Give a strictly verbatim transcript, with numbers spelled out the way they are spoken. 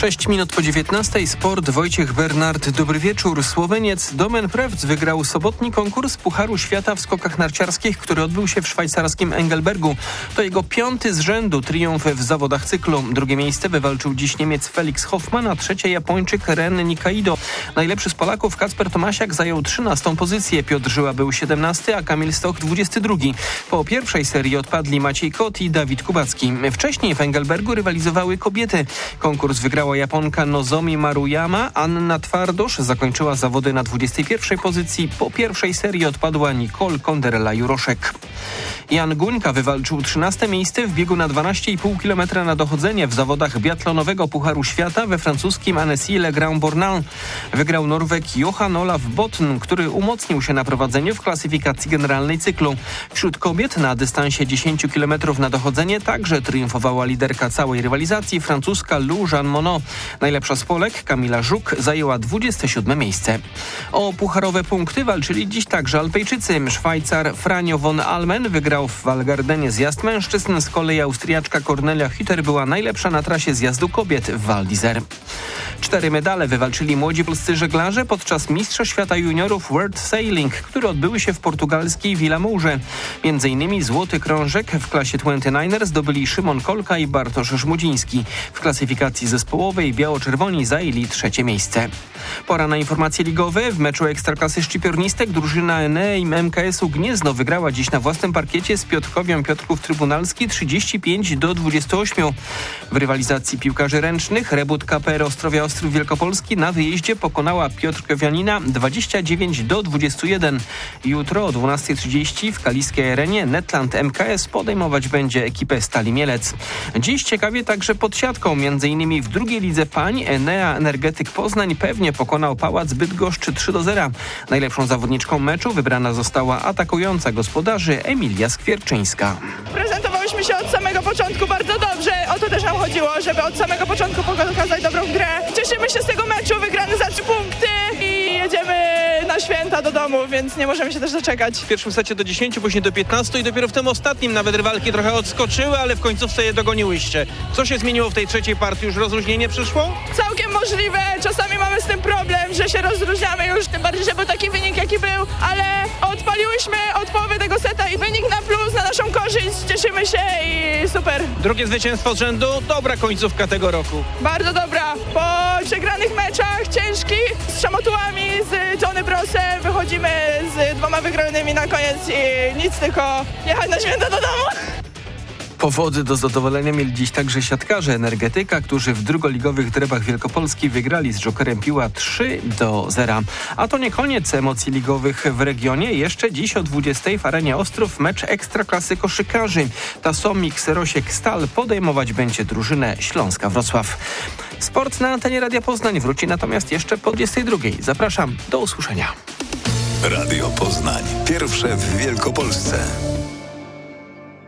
sześć minut po dziewiętnastej. Sport. Wojciech Bernard. Dobry wieczór. Słoweniec Domen Prevc wygrał sobotni konkurs Pucharu Świata w skokach narciarskich, który odbył się w szwajcarskim Engelbergu. To jego piąty z rzędu triumf w zawodach cyklu. Drugie miejsce wywalczył dziś Niemiec Felix Hoffmann, a trzecie Japończyk Ren Nikaido. Najlepszy z Polaków Kacper Tomasiak zajął trzynastą pozycję. Piotr Żyła był siedemnasty, a Kamil Stoch dwudziesty drugi. Po pierwszej serii odpadli Maciej Kot i Dawid Kubacki. Wcześniej w Engelbergu rywalizowały kobiety. Konkurs wygrała Japonka Nozomi Maruyama. Anna Twardosz zakończyła zawody na dwudziestej pierwszej pozycji. Po pierwszej serii odpadła Nicole Konderla-Juroszek. Jan Guńka wywalczył trzynaste miejsce w biegu na dwanaście i pół kilometra na dochodzenie w zawodach biatlonowego Pucharu Świata we francuskim Annecy-le-Grand-Bornand. Wygrał Norweg Johan Olaf Botn, który umocnił się na prowadzeniu w klasyfikacji generalnej cyklu. Wśród kobiet na dystansie dziesięć kilometrów na dochodzenie także triumfowała liderka całej rywalizacji, francuska Lou Jeanne Monod. Najlepsza z Polek, Kamila Żuk, zajęła dwudzieste siódme miejsce. O pucharowe punkty walczyli dziś także Alpejczycy. Szwajcar Franjo von Almen wygrał w Walgardenie zjazd mężczyzn, z kolei Austriaczka Cornelia Hütter była najlepsza na trasie zjazdu kobiet w Val d'Isère. Cztery medale wywalczyli młodzi polscy żeglarze podczas Mistrzostw Świata Juniorów World Sailing, które odbyły się w portugalskiej Vilamourze. Między innymi złoty krążek w klasie dwadzieścia dziewięć zdobyli Szymon Kolka i Bartosz Żmudziński. W klasyfikacji zespołowej biało-czerwoni zajęli trzecie miejsce. Pora na informacje ligowe. W meczu Ekstraklasy Szczypiornistek drużyna Eneim M K S-u Gniezno wygrała dziś na własnym parkiecie z Piotrkowią Piotrków Trybunalski trzydzieści pięć do dwudziestu ośmiu. W rywalizacji piłkarzy ręcznych Rebut K P R Ostrowia Ostrów Wielkopolski na wyjeździe pokonała Piotrkowianina dwadzieścia dziewięć do dwudziestu jeden. Jutro o dwunastej trzydzieści w Kaliskiej Arenie Netland M K S podejmować będzie ekipę Stali Mielec. Dziś ciekawie także pod siatką, między innymi w drugiej lidze pań Enea Energetyk Poznań pewnie pokonał Pałac Bydgoszcz trzy do zera. Najlepszą zawodniczką meczu wybrana została atakująca gospodarzy Emilia Skwierczyńska. Prezentowałyśmy się od samego początku bardzo dobrze. O to też nam chodziło, żeby od samego początku pokazać dobrą grę. Cieszymy się z tego meczu, wygrany za trzy punkty i jedziemy na święta do domu, więc nie możemy się też doczekać. W pierwszym secie do dziesięciu, później do piętnastu i dopiero w tym ostatnim nawet rywalki trochę odskoczyły, ale w końcówce je dogoniłyście. Co się zmieniło w tej trzeciej partii? Już rozluźnienie przyszło? Całkiem możliwe. Czasami mamy z tym problem, że się rozluźniamy już, tym bardziej, że był taki wynik, jaki był, ale odpaliłyśmy od połowy tego seta i wynik na plus, na naszą korzyść. Cieszymy się i super. Drugie zwycięstwo z rzędu. Dobra końcówka tego roku. Bardzo dobra. Po przegranych meczach ciężkich z Szamotułami, z Johnny Brosem wychodzimy z dwoma wygranymi na koniec i nic, tylko jechać na święta do domu. Powody do zadowolenia mieli dziś także siatkarze Energetyka, którzy w drugoligowych drebach Wielkopolski wygrali z Jokerem Piła trzy do zera. A to nie koniec emocji ligowych w regionie. Jeszcze dziś o dwudziestej w Arenie Ostrów mecz Ekstraklasy koszykarzy. Tasomix Rosiek Stal podejmować będzie drużynę Śląska Wrocław. Sport na antenie Radia Poznań wróci natomiast jeszcze po dwudziestej drugiej. Zapraszam, do usłyszenia. Radio Poznań. Pierwsze w Wielkopolsce.